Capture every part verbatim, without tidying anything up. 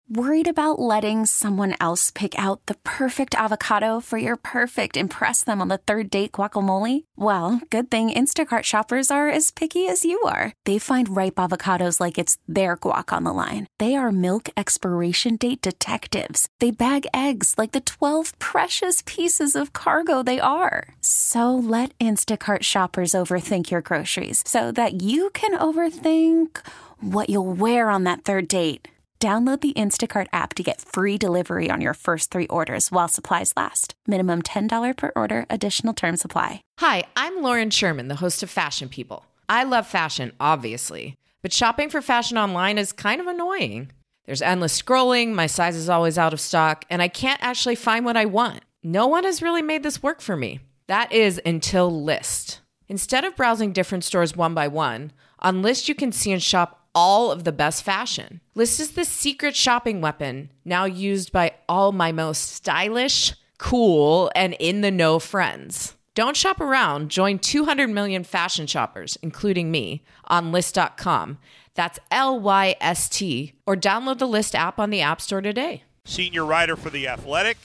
Worried about letting someone else pick out the perfect avocado for your perfect impress them on the third date guacamole? Well, good thing Instacart shoppers are as picky as you are. They find ripe avocados like it's their guac on the line. They are milk expiration date detectives. They bag eggs like the twelve precious pieces of cargo they are. So let Instacart shoppers overthink your groceries so that you can overthink what you'll wear on that third date. Download the Instacart app to get free delivery on your first three orders while supplies last. Minimum ten dollars per order. Additional terms apply. Hi, I'm Lauren Sherman, the host of Fashion People. I love fashion, obviously, but shopping for fashion online is kind of annoying. There's endless scrolling, my size is always out of stock, and I can't actually find what I want. No one has really made this work for me. That is until Lyst. Instead of browsing different stores one by one, on Lyst you can see and shop all of the best fashion. Lyst is the secret shopping weapon now used by all my most stylish, cool, and in-the-know friends. Don't shop around. Join two hundred million fashion shoppers, including me, on Lyst dot com. That's L Y S T. Or download the Lyst app on the App Store today. Senior writer for The Athletic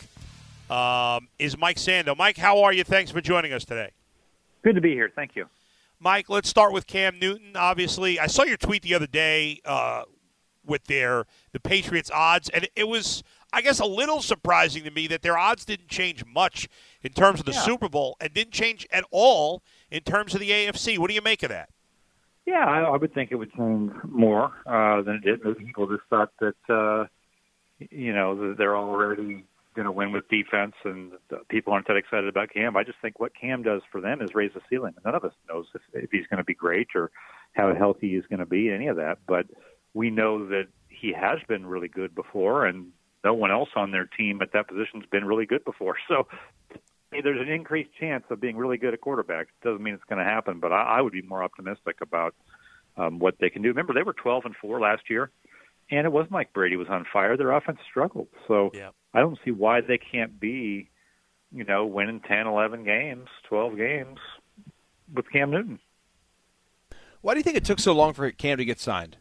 um, is Mike Sando. Mike, how are you? Thanks for joining us today. Good to be here. Thank you. Mike, let's start with Cam Newton. Obviously, I saw your tweet the other day uh, with their the Patriots odds, and it was, I guess, a little surprising to me that their odds didn't change much in terms of the yeah. Super Bowl and didn't change at all in terms of the A F C. What do you make of that? Yeah, I, I would think it would change more uh, than it did. Most people just thought that, uh, you know, they're already going to win with defense, and people aren't that excited about Cam. I just think what Cam does for them is raise the ceiling. None of us knows if, if he's going to be great or how healthy he's going to be, any of that. But we know that he has been really good before, and no one else on their team at that position has been really good before. So there's an increased chance of being really good at quarterback. Doesn't mean it's going to happen, but I, I would be more optimistic about um, what they can do. Remember, they were twelve and four last year, and it wasn't like Brady was on fire. Their offense struggled. So yeah. I don't see why they can't be, you know, winning ten, eleven games, twelve games with Cam Newton. Why do you think it took so long for Cam to get signed?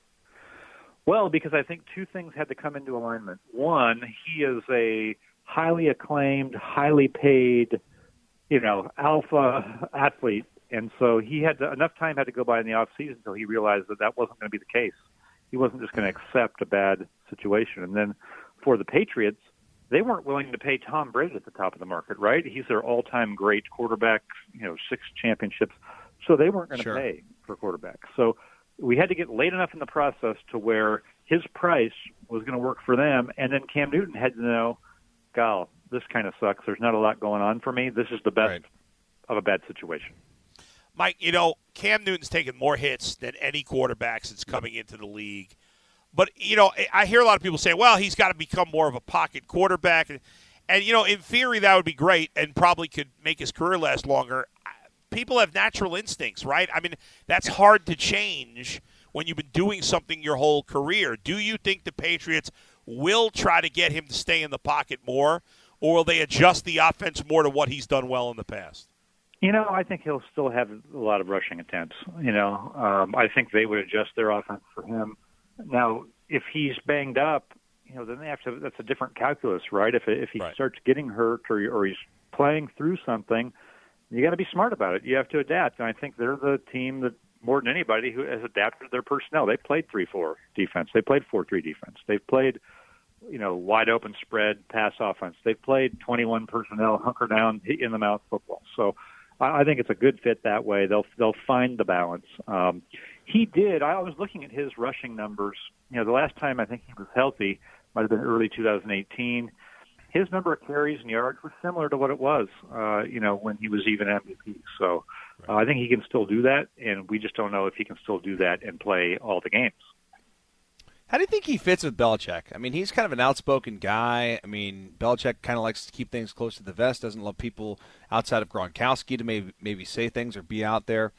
Well, because I think two things had to come into alignment. One, he is a highly acclaimed, highly paid, you know, alpha athlete. And so he had to, enough time had to go by in the offseason until he realized that that wasn't going to be the case. He wasn't just going to accept a bad situation. And then for the Patriots, they weren't willing to pay Tom Brady at the top of the market, right? He's their all-time great quarterback, you know, six championships. So they weren't going to Sure. pay for quarterbacks. So we had to get late enough in the process to where his price was going to work for them. And then Cam Newton had to know, God, this kind of sucks. There's not a lot going on for me. This is the best Right. of a bad situation. Mike, you know, Cam Newton's taken more hits than any quarterback since coming into the league. But, you know, I hear a lot of people say, well, he's got to become more of a pocket quarterback. And, and, you know, in theory, that would be great and probably could make his career last longer. People have natural instincts, right? I mean, that's hard to change when you've been doing something your whole career. Do you think the Patriots will try to get him to stay in the pocket more, or will they adjust the offense more to what he's done well in the past? You know, I think he'll still have a lot of rushing attempts. You know, um, I think they would adjust their offense for him. Now, if he's banged up, you know, then they have to. That's a different calculus, right? If if he right. starts getting hurt or or he's playing through something, you got to be smart about it. You have to adapt. And I think they're the team that more than anybody who has adapted their personnel. They played three four defense. They played four three defense. They've played, you know, wide open spread pass offense. They've played twenty-one personnel, hunker down, hit you in the mouth football. So I think it's a good fit that way. They'll they'll find the balance. Um, he did. I was looking at his rushing numbers. You know, the last time I think he was healthy might have been early two thousand eighteen. His number of carries and yards was similar to what it was, uh, you know, when he was even M V P. So uh, I think he can still do that, and we just don't know if he can still do that and play all the games. How do you think he fits with Belichick? I mean, he's kind of an outspoken guy. I mean, Belichick kind of likes to keep things close to the vest, doesn't love people outside of Gronkowski to maybe maybe say things or be out there.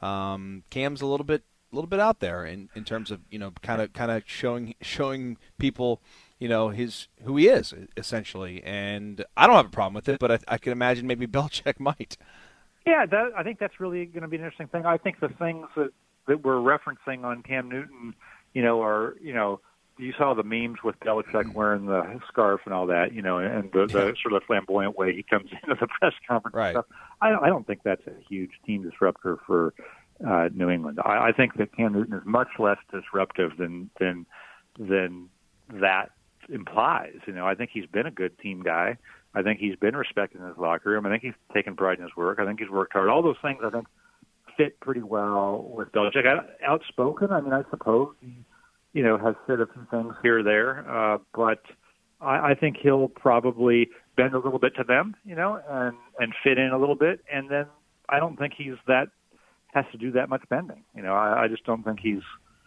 Um, Cam's a little bit a little bit out there in, in terms of, you know, kind of kind of showing showing people, you know, his who he is essentially. And I don't have a problem with it, but I, I can imagine maybe Belichick might. Yeah, that, I think that's really going to be an interesting thing. I think the things that, that we're referencing on Cam Newton, you know, are, you know, you saw the memes with Belichick wearing the scarf and all that, you know, and the, the sort of flamboyant way he comes into the press conference. Right. And stuff. I, I don't think that's a huge team disruptor for uh, New England. I, I think that Cam Newton is much less disruptive than than than that implies. You know, I think he's been a good team guy. I think he's been respected in his locker room. I think he's taken pride in his work. I think he's worked hard. All those things, I think, fit pretty well with Belichick. I, outspoken, I mean, I suppose he, you know, has said a few things here or there, uh, but I, I think he'll probably bend a little bit to them, you know, and, and fit in a little bit. And then I don't think he's that, has to do that much bending. You know, I, I just don't think he's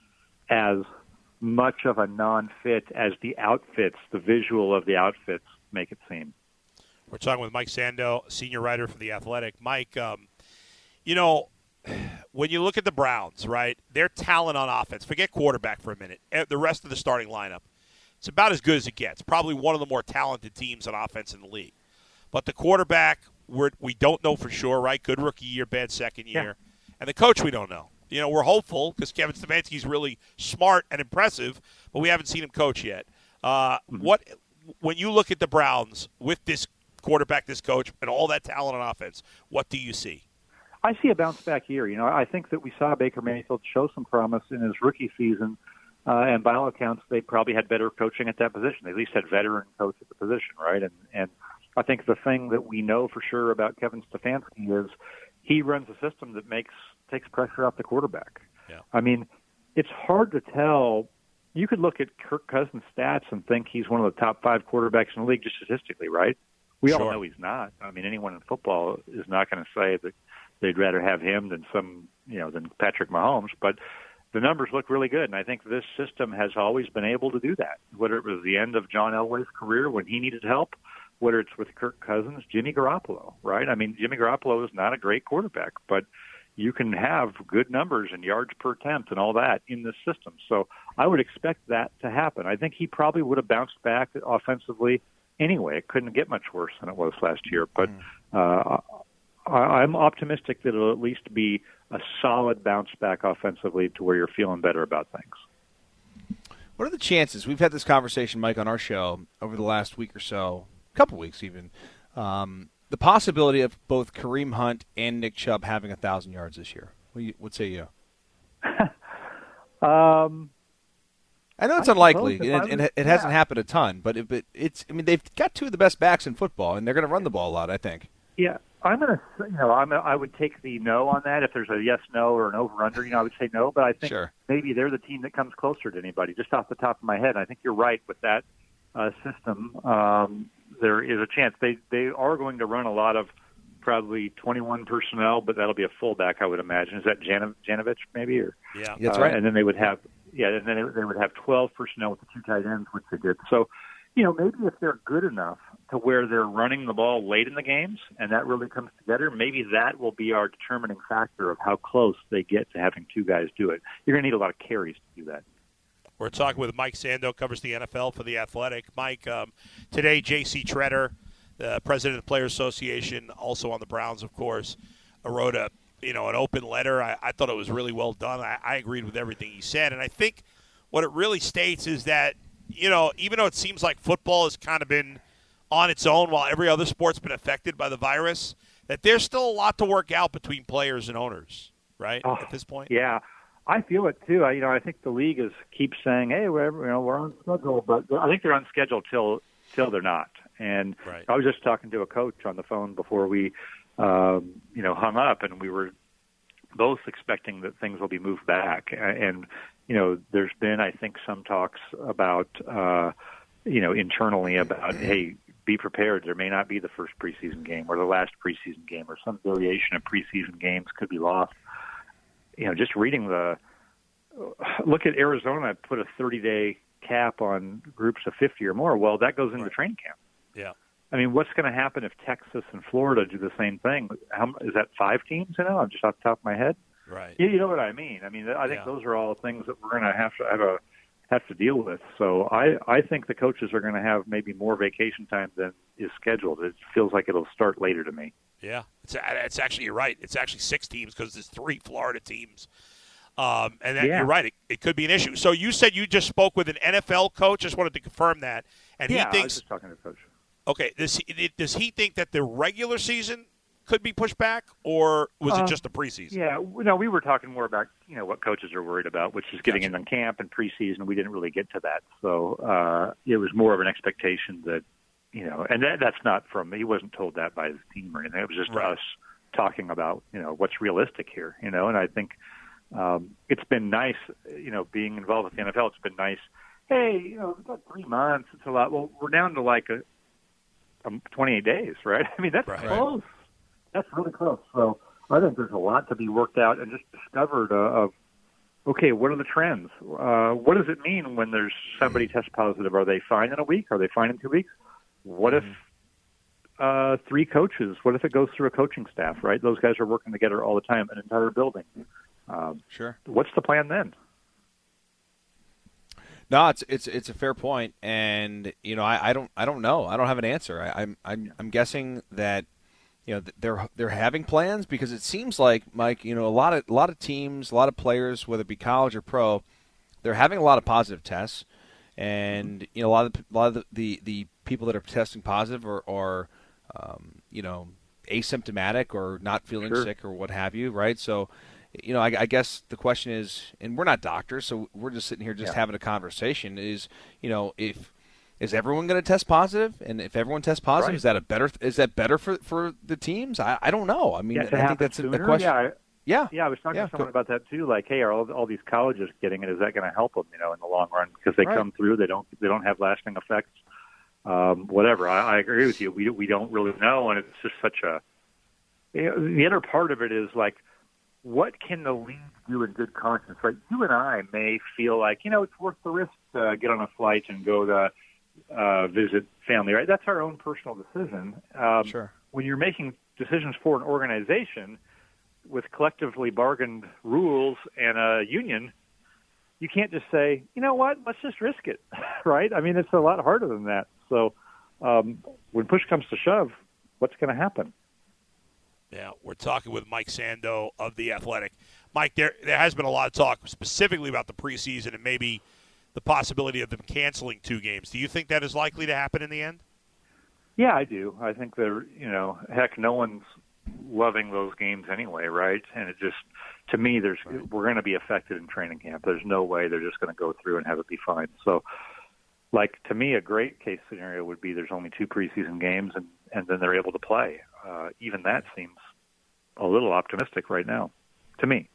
as much of a non-fit as the outfits, the visual of the outfits make it seem. We're talking with Mike Sando, senior writer for The Athletic. Mike, um, you know, when you look at the Browns, right, their talent on offense, forget quarterback for a minute, the rest of the starting lineup, it's about as good as it gets. Probably one of the more talented teams on offense in the league. But the quarterback, we're, we don't know for sure, right? Good rookie year, bad second year. Yeah. And the coach, we don't know. You know, we're hopeful because Kevin Stefanski's really smart and impressive, but we haven't seen him coach yet. Uh, mm-hmm. What when you look at the Browns with this quarterback, this coach, and all that talent on offense, what do you see? I see a bounce-back year. You know, I think that we saw Baker Mayfield show some promise in his rookie season, uh, and by all accounts, they probably had better coaching at that position. They at least had veteran coach at the position, right? And and I think the thing that we know for sure about Kevin Stefanski is he runs a system that makes takes pressure off the quarterback. Yeah. I mean, it's hard to tell. You could look at Kirk Cousins' stats and think he's one of the top five quarterbacks in the league just statistically, right? We sure. all know he's not. I mean, anyone in football is not going to say that they'd rather have him than some, you know, than Patrick Mahomes. But the numbers look really good, and I think this system has always been able to do that. Whether it was the end of John Elway's career when he needed help, whether it's with Kirk Cousins, Jimmy Garoppolo, right? I mean, Jimmy Garoppolo is not a great quarterback, but you can have good numbers and yards per attempt and all that in this system. So I would expect that to happen. I think he probably would have bounced back offensively anyway. It couldn't get much worse than it was last year. But uh, I, I'm optimistic that it'll at least be a solid bounce back offensively to where you're feeling better about things. What are the chances? We've had this conversation, Mike, on our show over the last week or so, a couple weeks even, um, the possibility of both Kareem Hunt and Nick Chubb having a thousand yards this year. What, you, what say you? um, I know it's I unlikely, and, was, and it, it hasn't yeah. happened a ton. But, it, but it's, I mean, they've got two of the best backs in football, and they're going to run the ball a lot, I think. Yeah, I'm going to, you know, I'm a, I would take the no on that. If there's a yes, no, or an over/under, you know, I would say no. But I think sure. maybe they're the team that comes closer to anybody, just off the top of my head. I think you're right with that uh, system. Um, there is a chance they they are going to run a lot of probably twenty-one personnel, but that'll be a fullback, I would imagine. Is that Jan- Janovich maybe? Or yeah, that's uh, right. And then they would have yeah, and then they would have twelve personnel with the two tight ends, which they did. So, you know, maybe if they're good enough to where they're running the ball late in the games, and that really comes together, maybe that will be our determining factor of how close they get to having two guys do it. You're going to need a lot of carries to do that. We're talking with Mike Sando, covers the N F L for The Athletic. Mike, um, today J C Tretter, the president of the Players Association, also on the Browns, of course, wrote a you know an open letter. I, I thought it was really well done. I, I agreed with everything he said, and I think what it really states is that you know even though it seems like football has kind of been on its own while every other sport's been affected by the virus, that there's still a lot to work out between players and owners, right? Oh, at this point, yeah. I feel it too. I, you know, I think the league is keeps saying, "Hey, we're you know we're on schedule," but I think they're on schedule till till they're not. And right. I was just talking to a coach on the phone before we, um, you know, hung up, and we were both expecting that things will be moved back. And you know, there's been, I think, some talks about, uh, you know, internally about, hey, be prepared. There may not be the first preseason game or the last preseason game, or some variation of preseason games could be lost. You know, just reading the look at Arizona put a thirty-day cap on groups of fifty or more. Well, that goes into right. training camp. Yeah. I mean, what's going to happen if Texas and Florida do the same thing? How, is that five teams? You know, I'm just off the top of my head. Right. You, you know what I mean? I mean, I think yeah. those are all things that we're going to have to have a have to deal with. So I, I think the coaches are going to have maybe more vacation time than is scheduled. It feels like it'll start later to me. Yeah, it's, it's actually, you're right. It's actually six teams because there's three Florida teams. Um, and that, Yeah. you're right, it, it could be an issue. So you said you just spoke with an N F L coach. Just wanted to confirm that. And yeah, he I was thinks, just talking to Coach. okay, does he, does he think that the regular season could be pushed back, or was Uh, it just the preseason? Yeah, no, we were talking more about you know what coaches are worried about, which is getting Gotcha. in on camp and preseason. We didn't really get to that, so uh, it was more of an expectation that you know, and that, that's not from he wasn't told that by his team or anything. It was just Right. us talking about you know what's realistic here, you know. And I think um, it's been nice, you know, being involved with the N F L. It's been nice. Hey, you know, we've got three months. It's a lot. Well, we're down to like a, a twenty-eight days, right? I mean, that's Right. close. That's really close. So I think there's a lot to be worked out and just discovered uh, of, okay, what are the trends? Uh, what does it mean when there's somebody test positive? Are they fine in a week? Are they fine in two weeks? What if uh, three coaches? What if it goes through a coaching staff, right? Those guys are working together all the time, an entire building. Um, Sure. What's the plan then? No, it's it's it's a fair point, and you know I, I don't I don't know. I don't have an answer. I, I'm I'm I'm guessing that you know they're they're having plans because it seems like, Mike, you know a lot of a lot of teams, a lot of players, whether it be college or pro, they're having a lot of positive tests, and you know a lot of the, a lot of the, the, the people that are testing positive are, are um, you know asymptomatic or not feeling Sure. sick or what have you, right? So. You know, I, I guess the question is, and we're not doctors, so we're just sitting here just Yeah. having a conversation. Is you know, if is everyone going to test positive, and if everyone tests positive, Right. is that a better? Is that better for for the teams? I, I don't know. I mean, Yeah, to I think happen that's a, the sooner? question. Yeah, I- Yeah, Yeah, I was talking Yeah, to someone go- about that too. Like, hey, are all, all these colleges getting it? Is that going to help them, you know, in the long run? Because they Right. come through, they don't, they don't have lasting effects. Um, whatever. I, I agree with you. We we don't really know, and it's just such a. You know, the other part of it is like, what can the league do in good conscience? Right? You and I may feel like, you know, it's worth the risk to get on a flight and go to uh, visit family. Right? That's our own personal decision. Um, Sure. When you're making decisions for an organization with collectively bargained rules and a union, you can't just say, you know what, let's just risk it, right? I mean, it's a lot harder than that. So um, when push comes to shove, what's going to happen? Yeah, we're talking with Mike Sando of The Athletic. Mike, there there has been a lot of talk specifically about the preseason and maybe the possibility of them canceling two games. Do you think that is likely to happen in the end? Yeah, I do. I think they're, you know, heck, no one's loving those games anyway, right? And it just, to me, there's right. we're going to be affected in training camp. There's no way they're just going to go through and have it be fine. So, like, to me, a great case scenario would be there's only two preseason games and, and then they're able to play. Uh, even that seems a little optimistic right now, to me.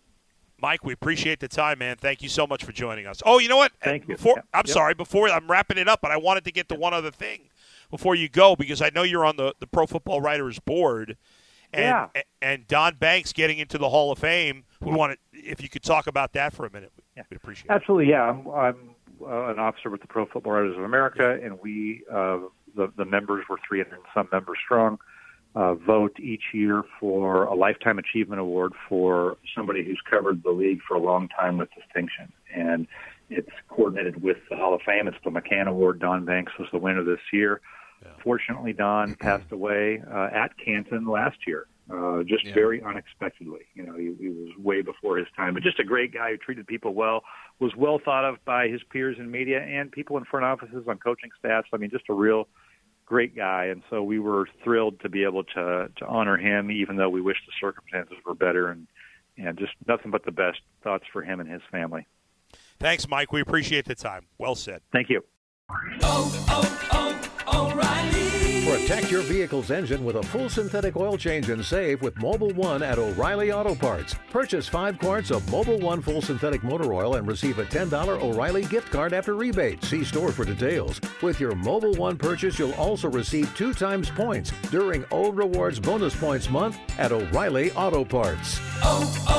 Mike, we appreciate the time, man. Thank you so much for joining us. Oh, you know what? Thank you. Before, Yep. I'm Yep. sorry. Before I'm wrapping it up, but I wanted to get to one other thing before you go, because I know you're on the, the Pro Football Writers Board, and Yeah. and Don Banks getting into the Hall of Fame. We wanted, if you could talk about that for a minute, Yeah. we'd appreciate it. Absolutely, yeah. I'm, I'm uh, an officer with the Pro Football Writers of America, and we, uh, the, the members, were three hundred and some members strong, uh, vote each year for a Lifetime Achievement Award for somebody who's covered the league for a long time with distinction. And it's coordinated with the Hall of Fame. It's the McCann Award. Don Banks was the winner this year. Yeah. Fortunately, Don passed away uh, at Canton last year, uh, just Yeah. very unexpectedly. You know, he, he was way before his time, but just a great guy who treated people well, was well thought of by his peers in media and people in front offices on coaching staffs. I mean, just a real great guy. And so we were thrilled to be able to to honor him, even though we wish the circumstances were better, and, and just nothing but the best thoughts for him and his family. Thanks, Mike. We appreciate the time. Well said. Thank you. Oh, oh, oh, O'Reilly. Protect your vehicle's engine with a full synthetic oil change and save with Mobil one at O'Reilly Auto Parts. Purchase five quarts of Mobil one full synthetic motor oil and receive a ten dollars O'Reilly gift card after rebate. See store for details. With your Mobil one purchase, you'll also receive two times points during O Rewards Bonus Points Month at O'Reilly Auto Parts. Oh,